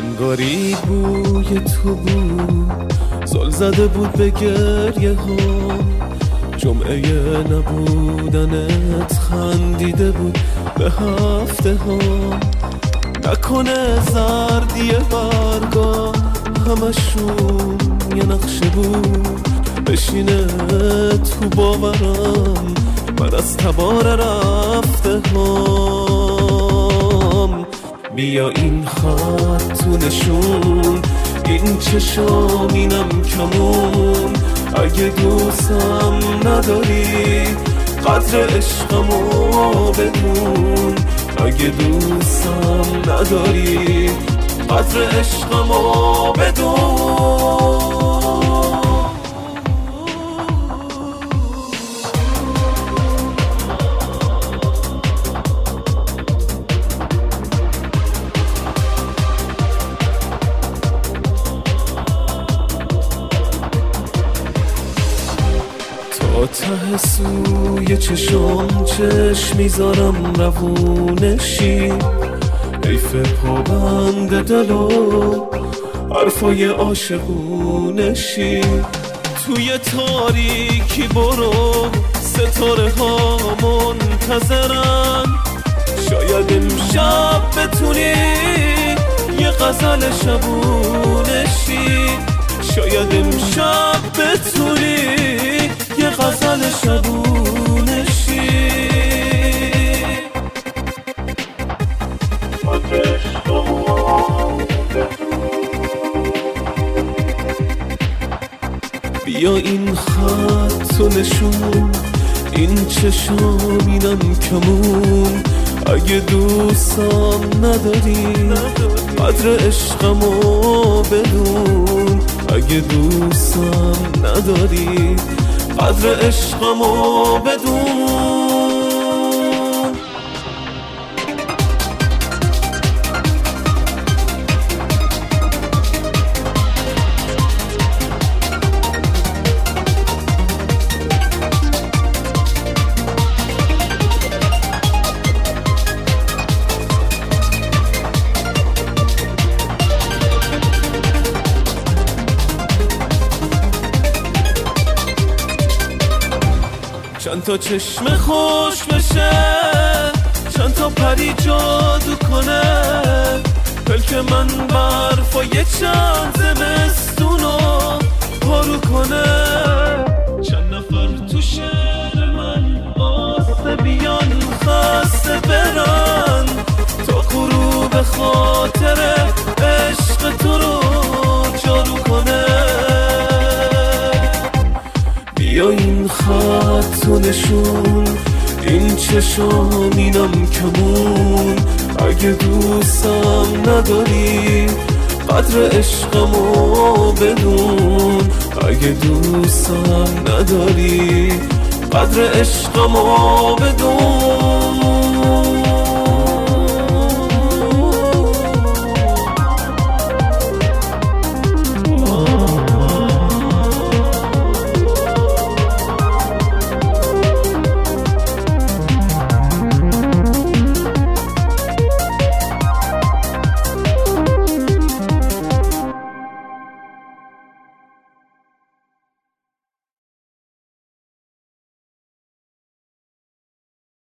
انگاری بوی تو بود، زل زده بود به گریه ها. جمعه نبودنت خندیده بود به هفته ها. نکنه زردی برگا همشون یه نقشه بود، بشینه تو باورم من از تبار رفته هام. بیا این خط تو نشون، این چشام اینم کمون. اگه دوستم نداری قدر عشقمو بدون. اگه دوستم نداری قدر عشقمو بدون. تا ته سوی چشم چشم میذارم روونشی. حیف پابند دل و حرفای عاشقونشی. توی تاریکی برو ستاره ها منتظرن. شاید امشب بتونی یه غزل شبونشی. شاید امشب بتونی یه غزل شبونشی. بیا این خط و نشون، این چشم اینم کمون. اگه دوستم نداری قدر عشقمو بدون. اگه دوستم نداری قدر عشقمو بدون. چند تا چشم خوش بشه، چند تا پری جادو کنه. پلک من برفای چند زمستونو پارو کنه. چند نفر تو شهر من آسته بیان خسته برن، تا غروب خاطر عشق تو رو جارو کنه. بیا این خط و نشون، این چشم اینم کمون. اگه دوستم نداری قدر عشقمو بدون. اگه دوستم نداری قدر عشقمو بدون.